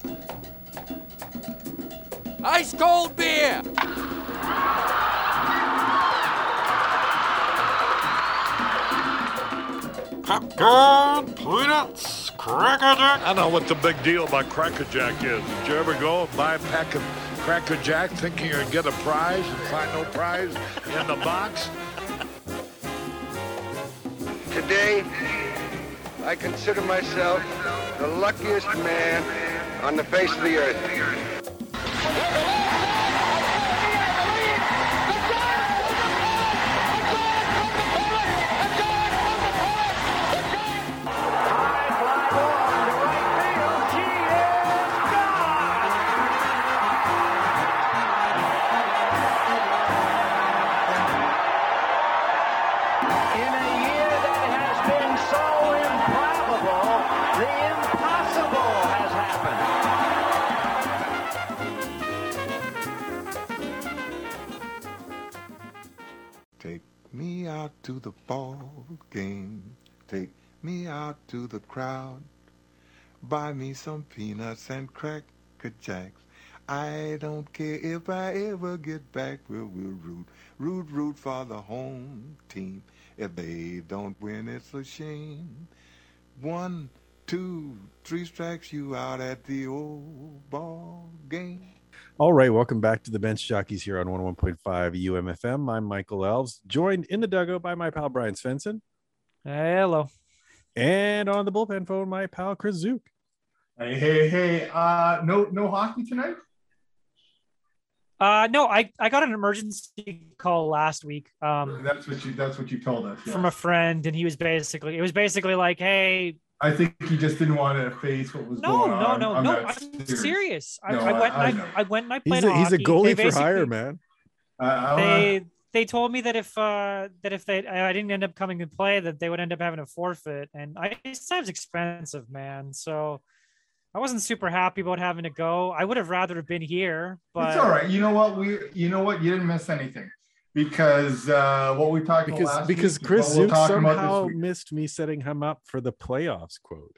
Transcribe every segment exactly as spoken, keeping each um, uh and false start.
Ice cold beer! Popcorn, peanuts, Cracker Jack. I know what the big deal about Cracker Jack is. Did you ever go and buy a pack of Cracker Jack thinking you're going to get a prize and find no prize in the box? Today, I consider myself the luckiest man on the face of the earth. To the ball game, take me out to the crowd, buy me some peanuts and Cracker Jacks. I don't care if I ever get back. We'll, we'll root, root, root for the home team. If they don't win, it's a shame. One, two, three strikes you out at the old ball game. All right, welcome back to the Bench Jockeys here on one oh one point five U M F M. I'm Michael Elves, joined in the dugout by my pal Brian Svensson. Hello. And on the bullpen phone, my pal Chris Zook. Hey, hey, hey. Uh, no, no hockey tonight? Uh, no, I, I got an emergency call last week. Um, that's what you that's what you told us. Yeah. From a friend, and he was basically it was basically like, hey. I think he just didn't want to face what was no, going no, on. no, I'm no, no. I'm serious. serious. I, no, I went I, and I, I went and I played he's a, hockey. he's a goalie they for hire, man. Uh, they they told me that if uh that if they I didn't end up coming to play, that they would end up having a forfeit, and I it's time's expensive, man. So I wasn't super happy about having to go. I would have rather have been here, but it's all right. You know what? We you know what? You didn't miss anything. Because uh, what we talked because, about last because week, Chris we'll Zook somehow week. missed me setting him up for the playoffs quote.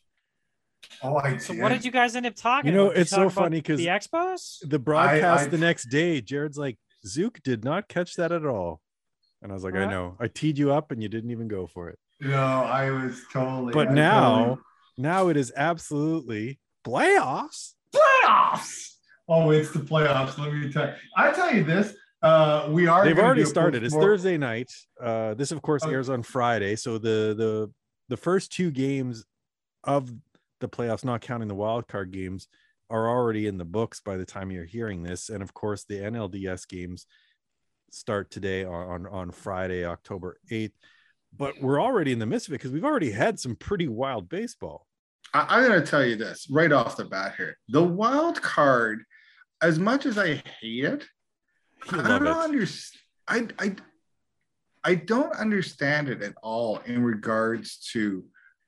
Oh, I so did. what did you guys end up talking You know, about? it's so about funny because the Expos, the broadcast I, I, the next day, Jared's like, Zook did not catch that at all. And I was like, what? I know. I teed you up and you didn't even go for it. No, I was totally. But I now, totally... now it is absolutely playoffs. Playoffs. Oh, it's the playoffs. Let me tell you. I tell you this. Uh, we are. They've already started. It's more... Thursday night. Uh, this, of course, okay. airs on Friday. So the the the first two games of the playoffs, not counting the wild card games, are already in the books by the time you're hearing this. And of course, the N L D S games start today on on, on Friday, October eighth. But we're already in the midst of it because we've already had some pretty wild baseball. I, I'm going to tell you this right off the bat here: the wild card, as much as I hate it. You I don't it. understand. I, I, I don't understand it at all in regards to,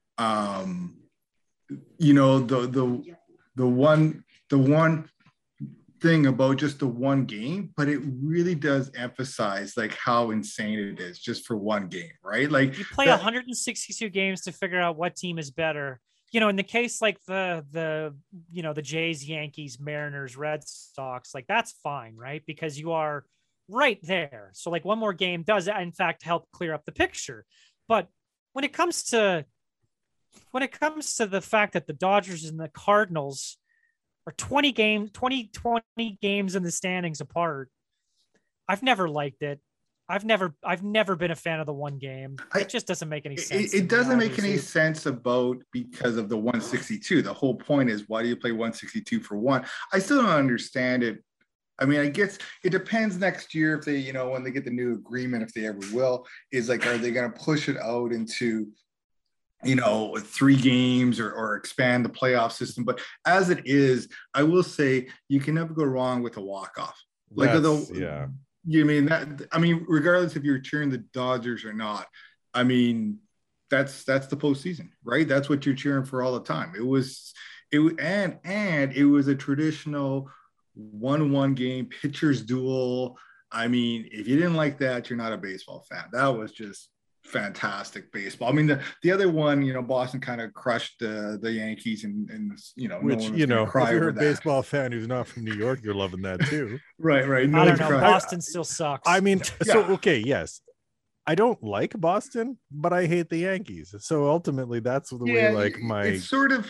um, you know, the the the one the one thing about just the one game, but it really does emphasize like how insane it is just for one game, right? Like you play that, one hundred sixty-two games to figure out what team is better. You know, in the case like the the you know the Jays, Yankees, Mariners, Red Sox, like that's fine, right? Because you are right there. So like one more game does in fact help clear up the picture. But when it comes to when it comes to the fact that the Dodgers and the Cardinals are twenty games, twenty, twenty games in the standings apart, I've never liked it. I've never, I've never been a fan of the one game. It I, just doesn't make any sense. It, it doesn't make any sense about because of the one sixty-two. The whole point is, why do you play one sixty-two for one? I still don't understand it. I mean, I guess it depends next year if they, you know, when they get the new agreement, if they ever will, is like, are they going to push it out into, you know, three games or, or expand the playoff system? But as it is, I will say you can never go wrong with a walk-off. Like, although, yeah. You mean that? I mean, regardless if you're cheering the Dodgers or not, I mean, that's that's the postseason, right? That's what you're cheering for all the time. It was, it and and it was a traditional one-one game pitchers duel. I mean, if you didn't like that, you're not a baseball fan. That was just fantastic baseball. I mean, the, the other one, you know, Boston kind of crushed the the Yankees, and and you know, Which no one was you know, cry if you're over a that. baseball fan who's not from New York, you're loving that too. Right, right. No I don't one's know. crying. Boston still sucks. I mean, Yeah. so okay, yes, I don't like Boston, but I hate the Yankees. So ultimately, that's the Yeah, way, like my, it's sort of.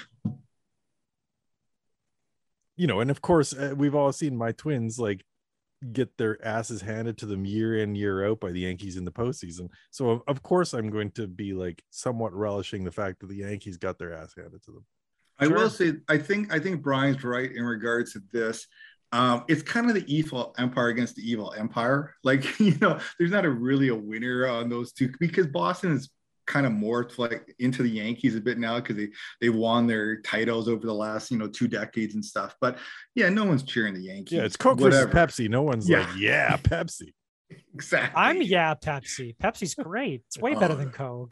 you know, and of course, uh, we've all seen my Twins like get their asses handed to them year in year out by the Yankees in the postseason. So of, of course, I'm going to be like somewhat relishing the fact that the Yankees got their ass handed to them. I Sure. will say, I think I think Brian's right in regards to this. Um, it's kind of the evil empire against the evil empire. Like, you know, there's not a really a winner on those two, because Boston is kind of morphed like into the Yankees a bit now, because they they won their titles over the last, you know, two decades and stuff. But yeah, no one's cheering the Yankees. Yeah, it's Coke whatever. versus Pepsi. No one's Yeah. like, yeah, Pepsi. Exactly. I'm yeah, Pepsi. Pepsi's great. It's way better than Coke.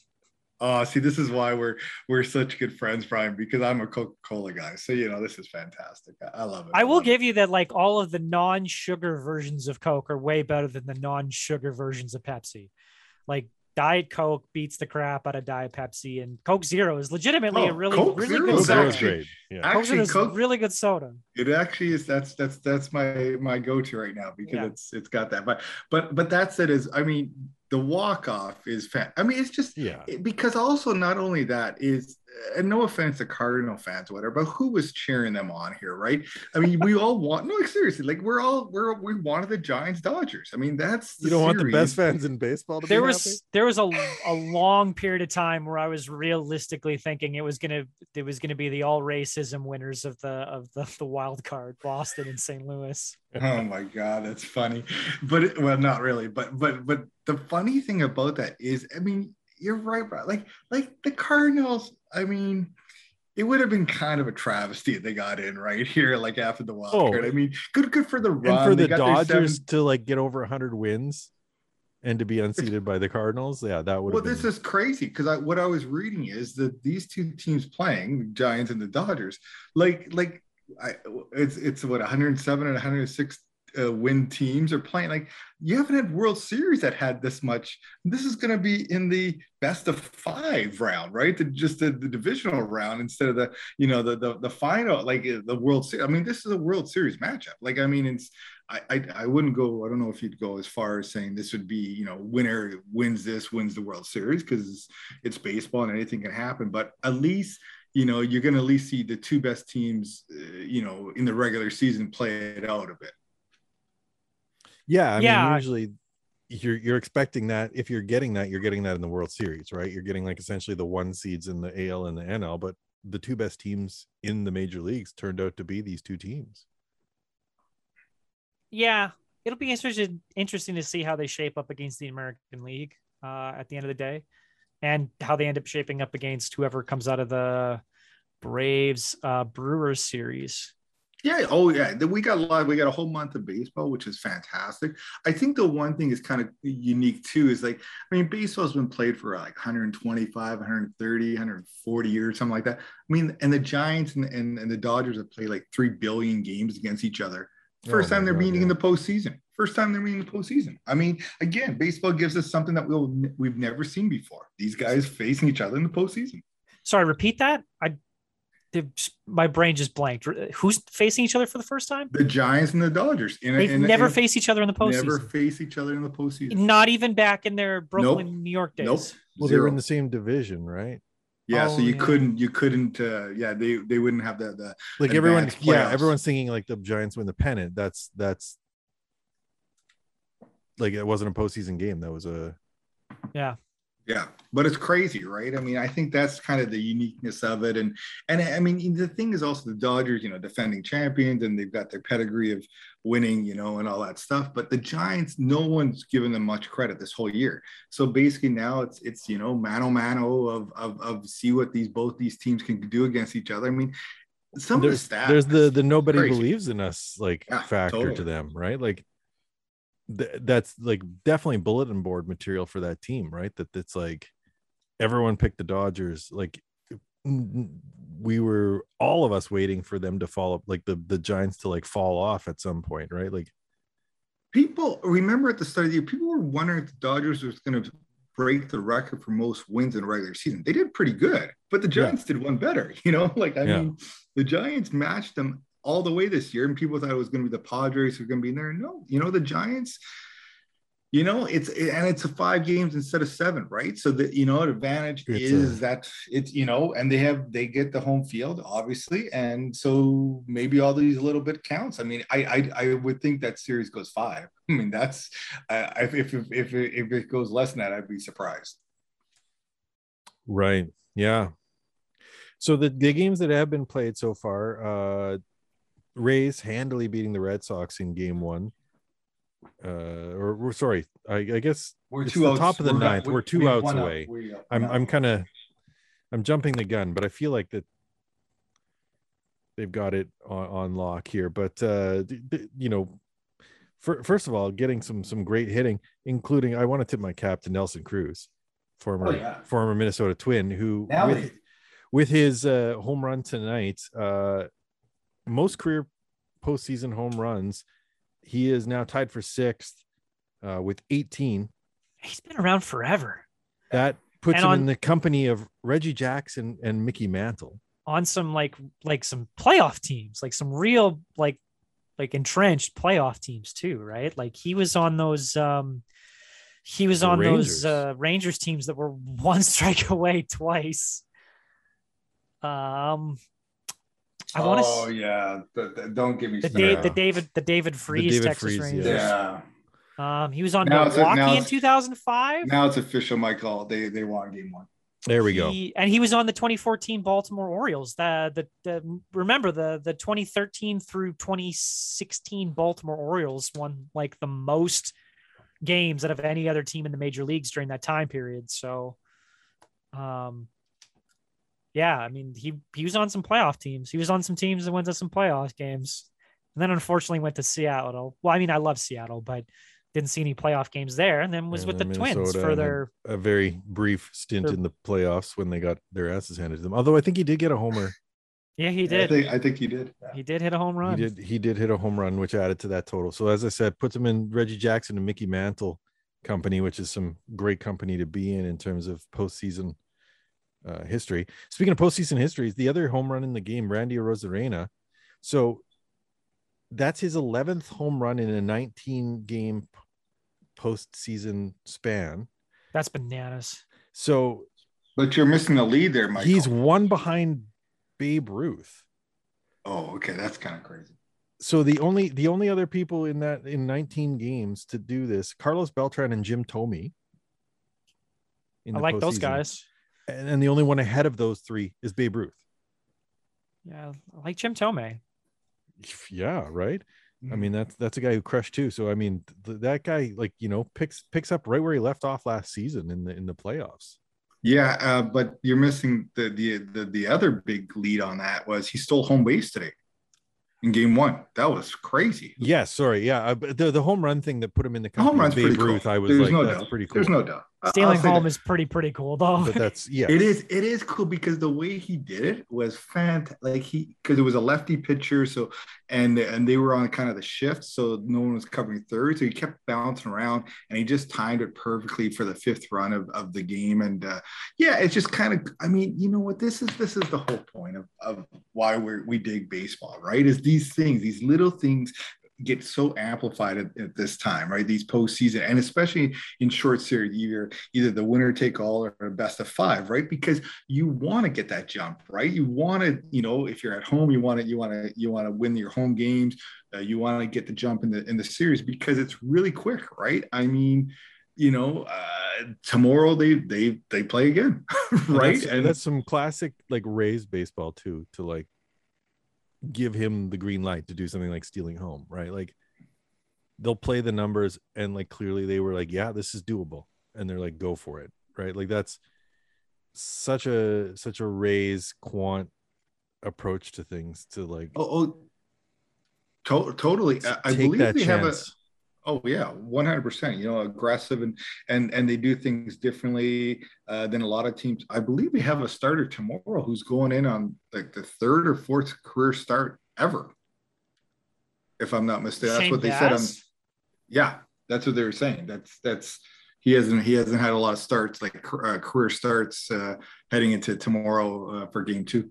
Oh, see, this is why we're we're such good friends, Brian, because I'm a Coca-Cola guy. So, you know, this is fantastic. I, I love it. I will love give you that, like, all of the non-sugar versions of Coke are way better than the non-sugar versions of Pepsi. Like, Diet Coke beats the crap out of Diet Pepsi, and Coke Zero is legitimately Oh, a really, Coke really Zero good Coke is soda. Zero's actually- great. Yeah. Coke Actually, Zero is Coke, really good soda. it actually is. That's that's that's my my go-to right now, because Yeah. it's it's got that. But but but that said, is I mean, the walk-off is fan. I mean, it's just Yeah. it- because also not only that is, and no offense to Cardinal fans or whatever, but who was cheering them on here, right? I mean, we all want, no, like, seriously, like we're all we're we wanted the Giants Dodgers. I mean, that's the You don't want the best series. fans in baseball to There be was happy? there was a, a long period of time where I was realistically thinking it was gonna it was gonna be the all racism winners of the of the, the wild card, Boston and Saint Louis. Oh my God, that's funny. But it, well, not really. But but but the funny thing about that is, I mean, you're right, bro. Like like the Cardinals. I mean, it would have been kind of a travesty if they got in right here, like after the wild Oh. card. I mean, good good for the run. And for They the got their Dodgers seven- to like get over one hundred wins and to be unseated by the Cardinals, yeah, that would Well, have this been. is crazy, because I what I was reading is that these two teams playing, the Giants and the Dodgers, like like I, it's it's what one hundred seven and one hundred six uh, win teams are playing. Like, you haven't had World Series that had this much. This is going to be in the best of five round, right? The, just the, the divisional round instead of the, you know, the the, the final, like the World Series. I mean, this is a World Series matchup. Like, I mean, it's I, I I wouldn't go. I don't know if you'd go as far as saying this would be, you know, winner wins this, wins the World Series, because it's, it's baseball and anything can happen. But at least, you know, you're going to at least see the two best teams, uh, you know, in the regular season play it out a bit. Yeah, I Yeah. mean, usually you're you're expecting that. If you're getting that, you're getting that in the World Series, right? You're getting like essentially the one seeds in the A L and the N L, but the two best teams in the major leagues turned out to be these two teams. Yeah, it'll be interesting interesting to see how they shape up against the American League uh, at the end of the day, and how they end up shaping up against whoever comes out of the Braves uh, Brewers series. Yeah. Oh, yeah. We got a lot. We got a whole month of baseball, which is fantastic. I think the one thing is kind of unique too is, like, I mean, baseball's been played for like one hundred twenty-five, one hundred thirty, one hundred forty years, something like that. I mean, and the Giants and, and, and the Dodgers have played like three billion games against each other. First Oh time my they're God, meeting yeah. in the postseason. First time they're meeting in the postseason. I mean, again, baseball gives us something that we'll we've never seen before. These guys facing each other in the postseason. Sorry, repeat that. I did, my brain just blanked. Who's facing each other for the first time? The Giants and the Dodgers. In a- They've in a- never in a- faced each other in the postseason. Never face each other in the postseason. Not even back in their Brooklyn, Nope. New York days. Nope. Well, they were Zero. in the same division, right? Yeah, Oh, so you yeah. couldn't, you couldn't, uh, yeah, they they wouldn't have the the Like everyone, advanced yeah, playoffs. everyone's thinking like the Giants win the pennant. That's that's like it wasn't a postseason game. That was a Yeah. Yeah, but it's crazy, right? I mean, I think that's kind of the uniqueness of it, and and I mean, the thing is also the Dodgers, you know, defending champions, and they've got their pedigree of winning, you know, and all that stuff. But the Giants, no one's given them much credit this whole year. So basically, now it's it's you know, mano mano of of of see what these both these teams can do against each other. I mean, some there's, of the stats. there's the the nobody crazy. believes in us like Yeah, factor totally. to them, right? Like th- that's like definitely bulletin board material for that team, right? That it's like everyone picked the Dodgers. Like n- we were all of us waiting for them to fall up, like the the Giants to like fall off at some point, right? Like People remember at the start of the year, people were wondering if the Dodgers was going to break the record for most wins in a regular season. They did pretty good, but the Giants yeah. did one better. You know, like I yeah. mean, the Giants matched them all the way this year, and people thought it was going to be the Padres who were going to be in there. No, you know, the Giants. You know, it's and it's a five games instead of seven, right? So the you know, an advantage it's is a, that it's you know, and they have they get the home field, obviously, and so maybe all these little bit counts. I mean, I I, I would think that series goes five. I mean, that's uh, if, if if if if it goes less than that, I'd be surprised. Right. Yeah. So the the games that have been played so far, uh, Rays handily beating the Red Sox in game one. Uh, or we're sorry, I, I guess we're it's two the outs. top of the we're ninth. Not, we're two we outs away. We, I'm not. I'm kind of I'm jumping the gun, but I feel like that they've got it on, on lock here. But uh, you know, for, first of all, getting some some great hitting, including I want to tip my cap to Nelson Cruz, former oh, yeah. former Minnesota Twin, who with, with his uh, home run tonight, uh, most career postseason home runs. He is now tied for sixth uh, with eighteen. He's been around forever. That puts and him on, in the company of Reggie Jackson and Mickey Mantle. On some like like some playoff teams, like some real like like entrenched playoff teams too, right? Like he was on those um he was the on Rangers. those uh, Rangers teams that were one strike away twice. Um I want to. Oh yeah, the, the, don't give me the, da- the David the David Freese the David Texas Freese, Rangers. Yeah. Um, he was on now Milwaukee a, in two thousand five. Now it's official, Michael. They they won game one. There we he, go. And he was on the twenty fourteen Baltimore Orioles. The, the the remember the the twenty thirteen through twenty sixteen Baltimore Orioles won like the most games out of any other team in the major leagues during that time period. So, um. Yeah, I mean, he he was on some playoff teams. He was on some teams that went to some playoff games, and then unfortunately went to Seattle. Well, I mean, I love Seattle, but didn't see any playoff games there. And then was and with then the Minnesota Twins for their a, a very brief stint their, in the playoffs when they got their asses handed to them. Although I think he did get a homer. Yeah, he did. I think, I think he did. Yeah. He did hit a home run. He did. He did hit a home run, which added to that total. So as I said, puts him in Reggie Jackson and Mickey Mantle company, which is some great company to be in in terms of postseason. Uh, history. Speaking of postseason histories, the other home run in the game, Randy Arozarena. So that's his eleventh home run in a nineteen game postseason span. That's bananas. So, but you're missing the lead there, Michael. He's one behind Babe Ruth. Oh, okay, that's kind of crazy. So the only the only other people in that in nineteen games to do this, Carlos Beltran and Jim Thome. I like those guys. And, and the only one ahead of those three is Babe Ruth. Yeah, I like Jim Thome. Yeah, right. Mm-hmm. I mean, that's that's a guy who crushed too. So I mean, th- that guy, like you know, picks picks up right where he left off last season in the in the playoffs. Yeah, uh, but you're missing the, the the the other big lead on that was he stole home base today in game one. That was crazy. Yes, yeah, sorry, yeah, uh, the the home run thing that put him in the home run's Babe pretty Ruth, cool. I was There's like, no that's doubt. pretty cool. There's no doubt. Stealing home that. is pretty pretty cool though. But that's yeah, it is it is cool because the way he did it was fantastic. Like he because it was a lefty pitcher, so and and they were on kind of the shift, so no one was covering third, so he kept bouncing around and he just timed it perfectly for the fifth run of, of the game. And uh, yeah, it's just kind of I mean, you know what, this is this is the whole point of, of why we we dig baseball, right? Is these things, these little things get so amplified at, at this time, right? These postseason, and especially in short series, either either the winner take all or a best of five, right? Because you want to get that jump, right? You want to, you know, if you're at home, you want to, you want to, you want to win your home games. Uh, you want to get the jump in the in the series because it's really quick, right? I mean, you know, uh, tomorrow they they they play again, right? And that's, and that's some classic like Rays baseball too, to like give him the green light to do something like stealing home, right? Like they'll play the numbers and like clearly they were like, yeah, this is doable, and they're like, go for it, right? Like that's such a such a Rays quant approach to things, to like oh, oh to- totally I, I believe they chance. have a oh yeah one hundred percent, you know, aggressive and and and they do things differently uh, than a lot of teams. I believe we have a starter tomorrow who's going in on like the third or fourth career start ever, if I'm not mistaken. That's Shane what they Bass? said on yeah that's what they were saying. That's that's he hasn't he hasn't had a lot of starts, like uh, career starts, uh, heading into tomorrow uh, for game two.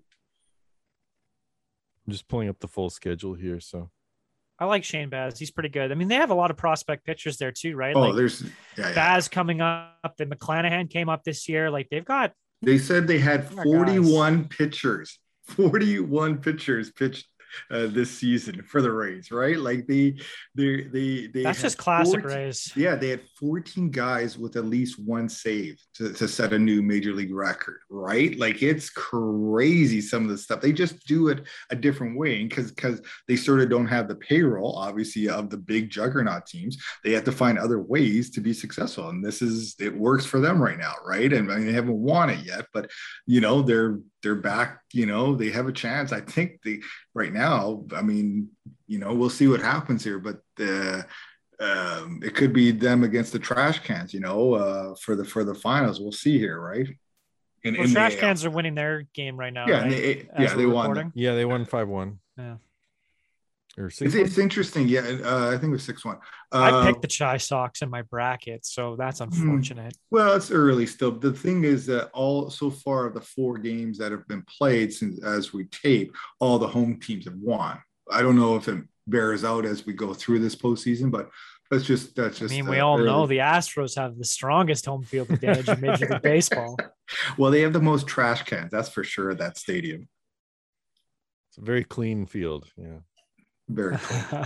I'm just pulling up the full schedule here. So I like Shane Baz. He's pretty good. I mean, they have a lot of prospect pitchers there too, right? Oh, like there's yeah, yeah. Baz coming up. Then McClanahan came up this year. Like they've got. They said they had Oh, forty-one guys. pitchers, forty-one pitchers pitched uh, this season for the Rays, right? Like they, they, they, they. That's just classic fourteen, Rays. Yeah, they had fourteen guys with at least one save to, to set a new major league record, right? Like it's crazy some of the stuff. They just do it a different way because because they sort of don't have the payroll, obviously, of the big juggernaut teams. They have to find other ways to be successful, and this is it works for them right now, right? And I mean, they haven't won it yet, but you know they're they're back. You know they have a chance. I think they right now. I mean, you know, we'll see what happens here, but the. Um, it could be them against the trash cans, you know, uh, for the for the finals. We'll see here, right? In, well, in trash the, cans are winning their game right now. Yeah, right? they, yeah, they won. Yeah, they won five one. Yeah, or six. It's, it's interesting. Yeah, uh, I think it was six one. Uh, I picked the Chi Sox in my bracket, so that's unfortunate. Well, it's early still. The thing is that all so far of the four games that have been played since as we tape, all the home teams have won. I don't know if it bears out as we go through this postseason, but that's just that's just. I mean, uh, we all early. know the Astros have the strongest home field advantage in Major League Baseball. Well, they have the most trash cans, that's for sure. At that stadium, it's a very clean field. Yeah, very clean.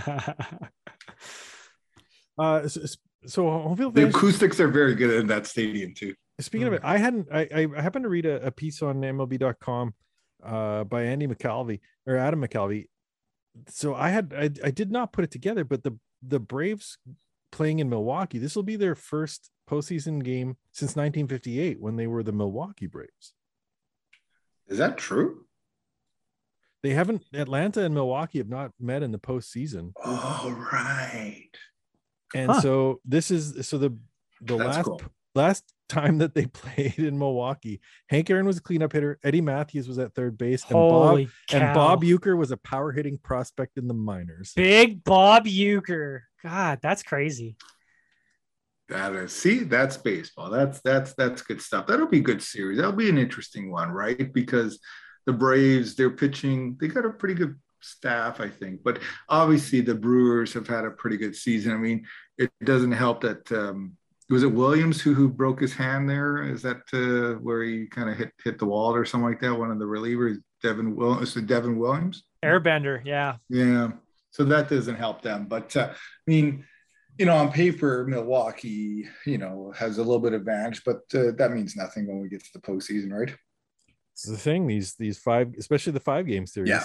uh, so, so home field the fans, acoustics are very good in that stadium too. Speaking of it, I hadn't. I, I happened to read a, a piece on M L B dot com uh, by Andy McCalvey or Adam McCalvey. So I had I, I did not put it together, but the the Braves playing in Milwaukee, this will be their first postseason game since nineteen fifty-eight when they were the Milwaukee Braves. Is that true? They haven't. Atlanta and Milwaukee have not met in the postseason. Oh, right. And huh. so this is so the the That's last cool. last time that they played in Milwaukee, Hank Aaron was a cleanup hitter. Eddie Matthews was at third base, and Holy Bob cow. and Bob Uecker was a power hitting prospect in the minors. Big Bob Uecker. God, that's crazy. That is, see, that's baseball. That's that's that's good stuff. That'll be a good series. That'll be an interesting one, right? Because the Braves, they're pitching, they got a pretty good staff, I think. But obviously, the Brewers have had a pretty good season. I mean, it doesn't help that. Um, Was it Williams who who broke his hand there? Is that uh, where he kind of hit hit the wall or something like that? One of the relievers, Devin Williams. Is it Devin Williams? Airbender, yeah. Yeah. So that doesn't help them. But uh, I mean, you know, on paper, Milwaukee, you know, has a little bit of advantage, but uh, that means nothing when we get to the postseason, right? It's the thing. These these five, especially the five game series. Yeah.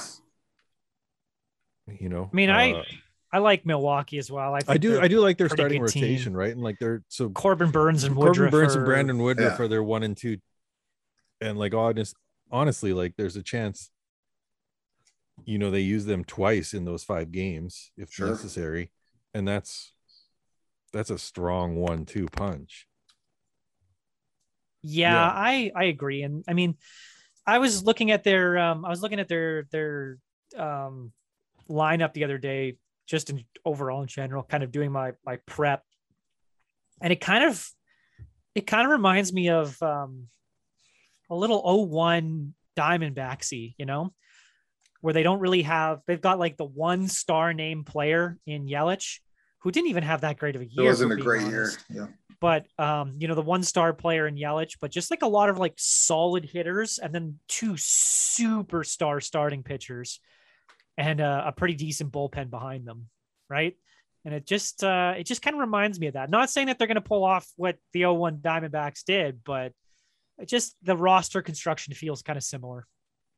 You know, I mean, uh, I. I like Milwaukee as well. I, think I do. I do like their pretty starting good rotation, team. right? And like they're so Corbin Burns and Corbin Woodruff Burns are, and Brandon Woodruff Yeah. are their one and two, and like honest, honestly, like there's a chance, you know, they use them twice in those five games if Sure. necessary, and that's that's a strong one-two punch. Yeah, Yeah. I I agree, and I mean, I was looking at their um, I was looking at their their um, lineup the other day, just in overall in general, kind of doing my my prep, and it kind of it kind of reminds me of um, a little oh one Diamondbacksy, you know, where they don't really have they've got like the one star name player in Yelich, who didn't even have that great of a It year. wasn't for a being great year. honest. Yeah. But um, you know, the one star player in Yelich, but just like a lot of like solid hitters, and then two superstar starting pitchers, and uh, a pretty decent bullpen behind them, right? And it just uh, it just kind of reminds me of that. Not saying that they're going to pull off what the oh one Diamondbacks did, but it just the roster construction feels kind of similar.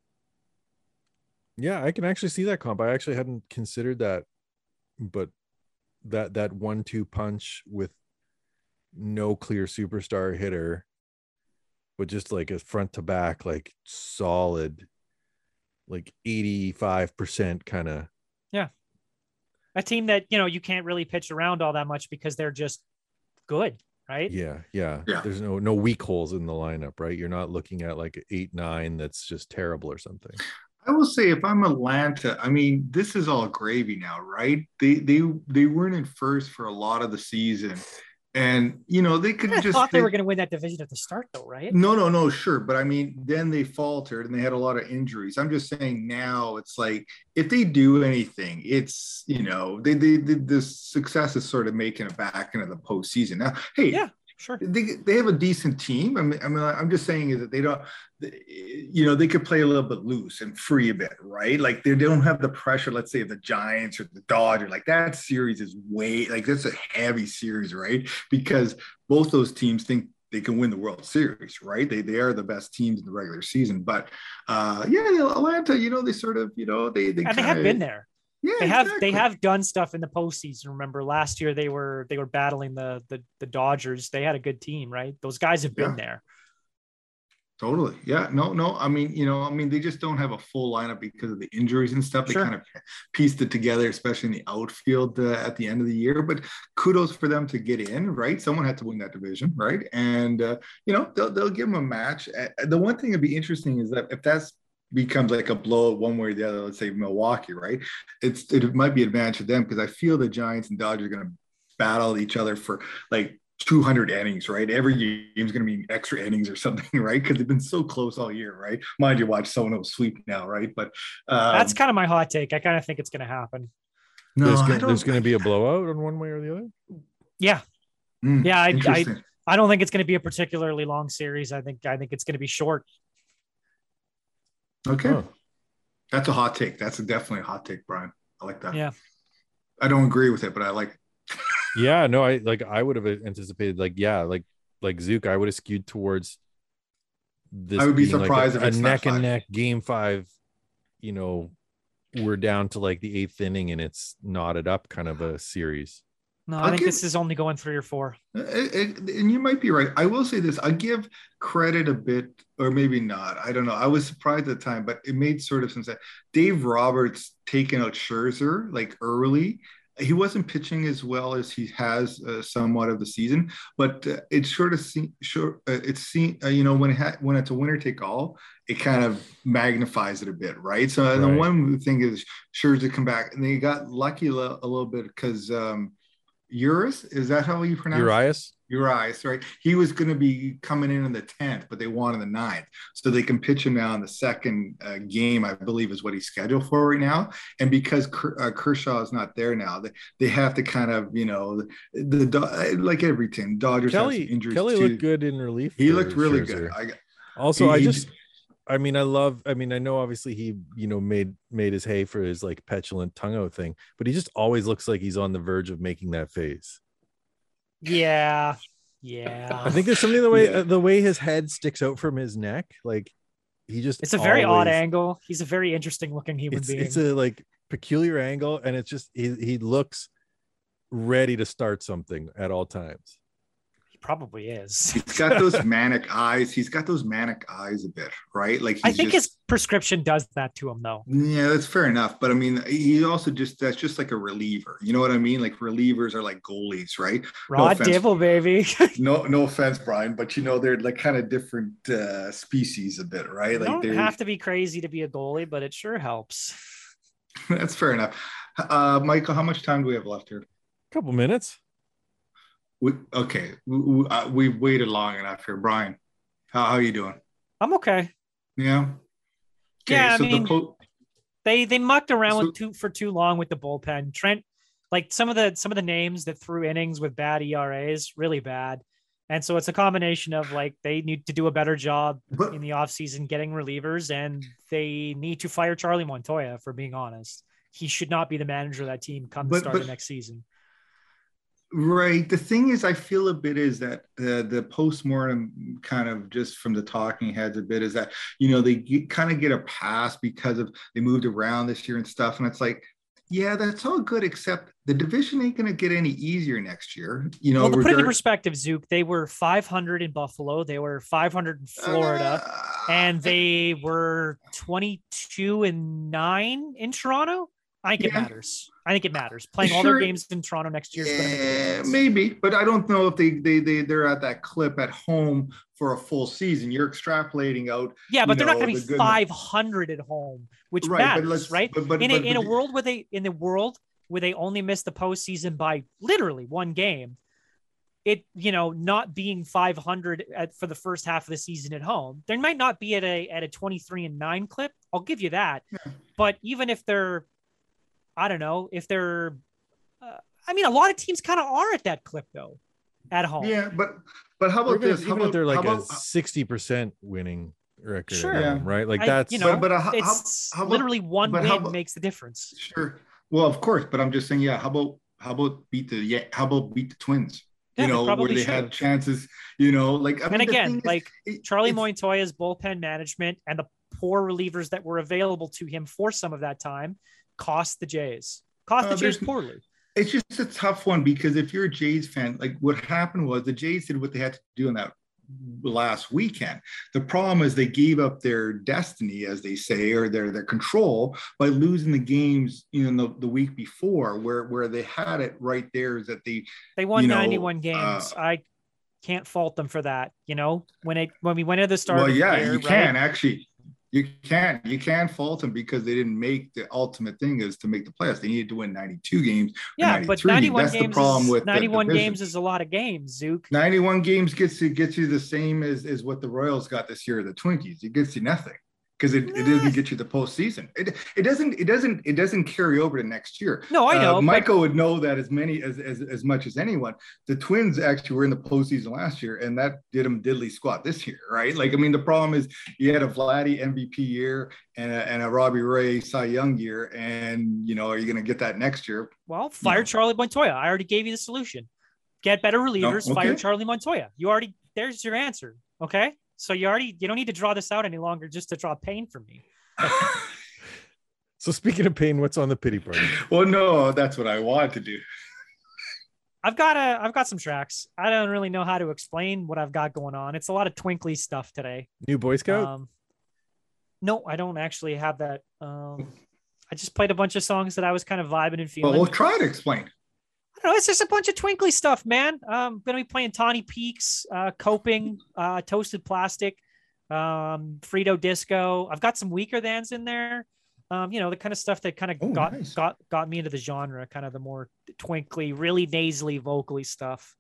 Yeah, I can actually see that comp. I actually hadn't considered that, but that that one-two punch with no clear superstar hitter, but just like a front to back, like solid, like eighty-five percent kind of. Yeah. A team that, you know, you can't really pitch around all that much because they're just good, right? Yeah, yeah. Yeah. There's no no weak holes in the lineup, right? You're not looking at like eight, nine that's just terrible or something. I will say, if I'm Atlanta, I mean, this is all gravy now, right? They they they weren't in first for a lot of the season, And you know they could I just thought they they, were going to win that division at the start, though, right? no, no, no, sure. But I mean, then they faltered and they had a lot of injuries. I'm just saying now it's like if they do anything, it's, you know, they, they, they the success is sort of making it back into the postseason. Now, hey, Yeah, sure. they, they have a decent team. I mean, I mean, I'm just saying is that they don't, you know, they could play a little bit loose and free a bit, right? Like they don't have the pressure, let's say, of the Giants or the Dodgers. Like that series is way, like that's a heavy series, right? Because both those teams think they can win the World Series, right? They they are the best teams in the regular season. But uh, yeah, Atlanta, you know, they sort of, you know, they they, And kinda, they have been there. Yeah, They have exactly. they have done stuff in the postseason. Remember last year they were they were battling the the, the Dodgers. They had a good team, right? Those guys have been Yeah. there. Totally. Yeah. No, no. I mean, you know, I mean, they just don't have a full lineup because of the injuries and stuff. They Sure. kind of pieced it together, especially in the outfield uh, at the end of the year. But kudos for them to get in, right? Someone had to win that division, right? And, uh, you know, they'll, they'll give them a match. Uh, the one thing that'd be interesting is that if that's becomes like a blow one way or the other, let's say Milwaukee, right? It's It might be an advantage to them because I feel the Giants and Dodgers are going to battle each other for like two hundred innings, right? Every game is going to be extra innings or something, right? Because they've been so close all year, right? Mind you, watch Sono sweep now, right? But um, That's kind of my hot take. I kind of think it's going to happen. no, there's, I gonna, don't- there's gonna be a blowout on one way or the other. Yeah, Hmm, yeah. I, I interesting. I don't think it's going to be a particularly long series. I think I think it's going to be short. Okay, Oh. that's a hot take. That's a definitely a hot take, Brian. I like that. Yeah. I don't agree with it, but I like it. Yeah, no, I like I would have anticipated like yeah, like like Zook, I would have skewed towards this. I would be being, like, surprised a, if a it's not neck and five. neck game five. You know, we're down to like the eighth inning and it's knotted up kind of a series. No, I I'll think give- this is only going three or four. It- it- and you might be right. I will say this: I give credit a bit, or maybe not. I don't know. I was surprised at the time, but it made sort of sense that Dave Roberts taking out Scherzer like early. He wasn't pitching as well as he has uh, somewhat of the season, but uh, it sort of seems sure uh, it's seen. Uh, you know, when it ha- when it's a winner take all, it kind of magnifies it a bit, right? So and the Right. one thing is Scherzer come back, and they got lucky a little, a little bit because. Um, Urias, is that how you pronounce it? Urias? Urias, right? He was going to be coming in in the tenth, but they wanted the ninth. So they can pitch him now in the second uh, game, I believe is what he's scheduled for right now. And because Ker- uh, Kershaw is not there now, they, they have to kind of, you know, the, the Do- like every team, Dodgers have Kelly some injuries Kelly too. looked good in relief. He for looked really Scherzer. good. I, Also, he- I he- just I mean, I love I mean, I know obviously he, you know, made made his hay for his like petulant tongue out thing, but he just always looks like he's on the verge of making that face. Yeah, yeah. I think there's something the way Yeah. the way his head sticks out from his neck, like he just It's a very odd always- angle. He's a very interesting looking human It's being. it's a like peculiar angle, and it's just he he looks ready to start something at all times. he probably is. he's got those manic eyes. He's got those manic eyes a bit, right? Like he's I think just, his prescription does that to him, though. Yeah, that's fair enough. But I mean, he also just that's just like a reliever. You know what I mean? Like relievers are like goalies, right? Rod offense. Dibble, baby. No, no offense, Brian, but you know they're like kind of different uh, species a bit, right? You Like don't they have to be crazy to be a goalie, but it sure helps. that's fair enough. Uh, Michael, how much time do we have left here? Couple minutes. We, okay, we, we, uh, we've waited long enough here, Brian. How how you doing? I'm okay. Yeah. Okay, Yeah, I so mean- the po- They they mucked around So- with too for too long with the bullpen. Trent, like some of the some of the names that threw innings with bad E R As, really bad. And so it's a combination of like they need to do a better job but in the offseason getting relievers, and they need to fire Charlie Montoya, for being honest. He should not be the manager of that team come the But- start but- of next season. Right. The thing is, I feel a bit is that uh, the postmortem kind of just from the talking heads a bit is that, you know, they get, kind of get a pass because of they moved around this year and stuff. And it's like, yeah, that's all good, except the division ain't going to get any easier next year. You know, Well, to put it in regard- perspective, Zook, they were five hundred in Buffalo. They were five hundred in Florida. Uh, and they were twenty-two and nine in Toronto. I think it Yeah. matters. I think it matters. Playing all their Sure. games in Toronto next year is going to make a Yeah, difference. maybe, but I don't know if they they they they're at that clip at home for a full season. You're extrapolating out, Yeah, but you they're not know, going to the be good- five hundred at home, which Right, but matters, let's- right? but- but- in a but- in a but- world where they in the world where they only miss the postseason by literally one game, it, you know, not being five hundred at, for the first half of the season at home. They might not be at a at a twenty-three and nine clip. I'll give you that. Yeah. But even if they're, I don't know, if they're, uh, I mean, a lot of teams kind of are at that clip though, at home. Yeah, but but how about even this? If, how even about, if they're like about, a sixty percent winning record, sure, at home, right? Like I, that's you know, but, but uh, how, it's how about, literally one win about, makes the difference. Sure. Well, of course, but I'm just saying, yeah. How about how about beat the yeah? How about beat the Twins? Yeah, you know, they where they should. had chances. You know, like I and mean, again, is, like it, Charlie Montoya's bullpen management and the poor relievers that were available to him for some of that time cost the Jays. Cost the uh, Jays poorly. It's just a tough one because if you're a Jays fan, like what happened was the Jays did what they had to do in that last weekend. The problem is they gave up their destiny, as they say, or their their control by losing the games, you know, the, the week before, where where they had it right there. Is that they they won you know, ninety-one games. Uh, I can't fault them for that. You know, when it when we went to the start. Well, of yeah, the year, you right? can actually. You can't you can't fault them because they didn't make the ultimate thing is to make the playoffs. They needed to win ninety-two games. Yeah, but ninety-one That's games. The problem is, with ninety-one the games is a lot of games, Zook. ninety-one games gets you gets you the same as, as what the Royals got this year, the Twinkies. It gets you nothing because it, it doesn't get you the postseason. It it doesn't it doesn't it doesn't carry over to next year. No, I know. Uh, Michael but... would know that as many as, as as much as anyone. The Twins actually were in the postseason last year, and that did them diddly squat this year, right? Like I mean, the problem is you had a Vladdy M V P year and a, and a Robbie Ray Cy Young year, and you know, are you going to get that next year? Well, fire no. Charlie Montoya. I already gave you the solution. Get better relievers. No? Okay. Fire Charlie Montoya. You already there's your answer. Okay. So you already, you don't need to draw this out any longer just to draw pain from me. So speaking of pain, what's on the pity party? Well, no, that's what I want to do. I've got a, I've got some tracks. I don't really know how to explain what I've got going on. It's a lot of twinkly stuff today. New Boy Scout? Um, no, I don't actually have that. Um, I just played a bunch of songs that I was kind of vibing and feeling. Well, we'll try to explain. I don't know. It's just a bunch of twinkly stuff, man. I'm going to be playing Tawny Peaks, uh, Coping, uh, Toasted Plastic, um, Frito Disco. I've got some Weaker Thans in there. Um, you know, the kind of stuff that kind of oh, got, nice. got, got me into the genre, kind of the more twinkly, really nasally, vocally stuff.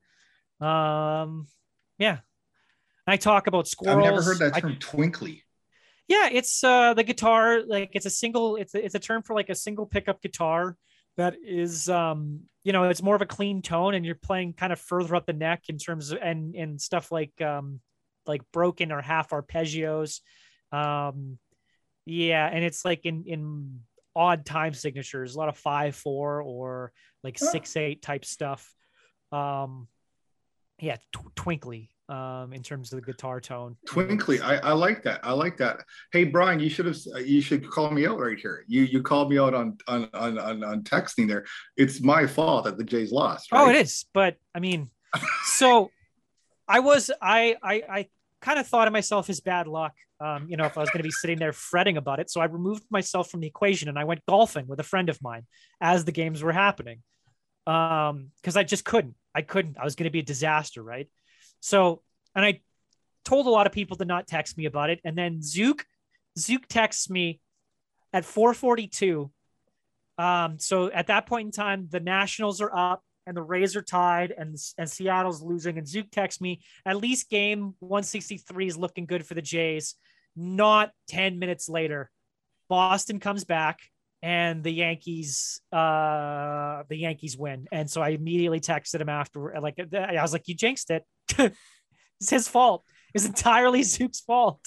Um, yeah. I talk about squirrels. I've never heard that term, I, twinkly. Yeah. It's uh, the guitar. Like it's a single, it's a, it's a term for like a single pickup guitar. That is, um, you know, it's more of a clean tone, and you're playing kind of further up the neck in terms of and and stuff like um, like broken or half arpeggios, um, yeah, and it's like in in odd time signatures, a lot of five four or like six eight type stuff. Um, yeah, tw- twinkly. Um, in terms of the guitar tone. Twinkly, I, I like that. I like that. Hey, Brian, you should have you should call me out right here. You you called me out on on on on, on texting there. It's my fault that the Jays lost. Right? Oh, it is. But I mean, so I was I I I kind of thought of myself as bad luck. Um, you know, if I was going to be sitting there fretting about it, so I removed myself from the equation and I went golfing with a friend of mine as the games were happening. Um, because I just couldn't. I couldn't. I was going to be a disaster, right? So, and I told a lot of people to not text me about it. And then Zook, Zook texts me at four forty-two. Um, so at that point in time, the Nationals are up and the Rays are tied and, and Seattle's losing. And Zook texts me, at least game one sixty-three is looking good for the Jays. Not ten minutes later, Boston comes back and the Yankees, uh, the Yankees win. And so I immediately texted him after, like, I was like, you jinxed it. It's his fault. It's entirely Zook's fault.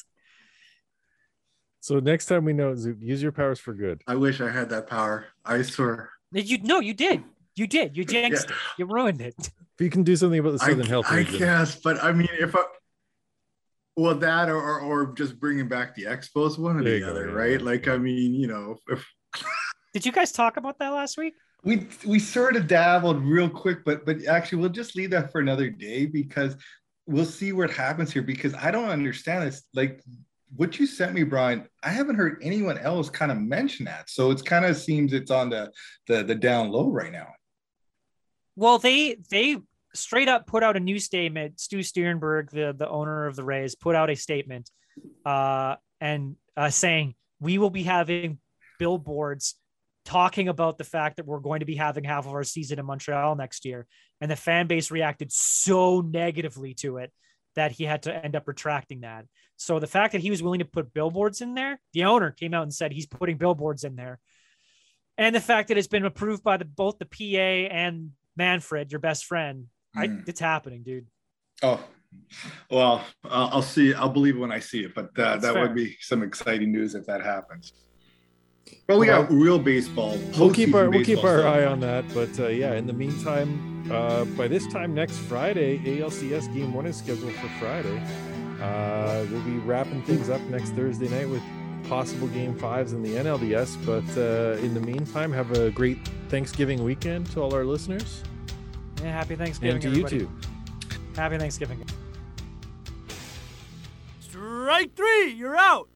So next time we know, Zook, use your powers for good. I wish I had that power. I swear. You no, you did. You did. You jinxed yeah. it. You ruined it. If you can do something about the Southern I, Health I region. guess, but I mean, if I, well, that or, or or just bringing back the Expos, one or the other, go, right? Yeah. Like, I mean, you know. If... Did you guys talk about that last week? We we sort of dabbled real quick, but but actually we'll just leave that for another day because we'll see what happens here. Because I don't understand this. Like what you sent me, Brian, I haven't heard anyone else kind of mention that. So it's kind of seems it's on the the the down low right now. Well, they they straight up put out a new statement. Stu Sternberg, the the owner of the Rays, put out a statement uh, and uh, saying we will be having billboards talking about the fact that we're going to be having half of our season in Montreal next year. And the fan base reacted so negatively to it that he had to end up retracting that. So the fact that he was willing to put billboards in there, the owner came out and said he's putting billboards in there. And the fact that it's been approved by the, both the P A and Manfred, your best friend, mm. I, it's happening, dude. Oh, well, I'll, I'll see. I'll believe it when I see it, but uh, that fair. would be some exciting news if that happens. Well, we got real baseball. We'll keep our we'll keep our stuff. eye on that. But uh, yeah, in the meantime, uh, by this time next Friday, A L C S Game One is scheduled for Friday. Uh, we'll be wrapping things up next Thursday night with possible Game Fives in the N L D S. But uh, in the meantime, have a great Thanksgiving weekend to all our listeners. Yeah, happy Thanksgiving, and to everybody. you too. Happy Thanksgiving. Strike three, you're out.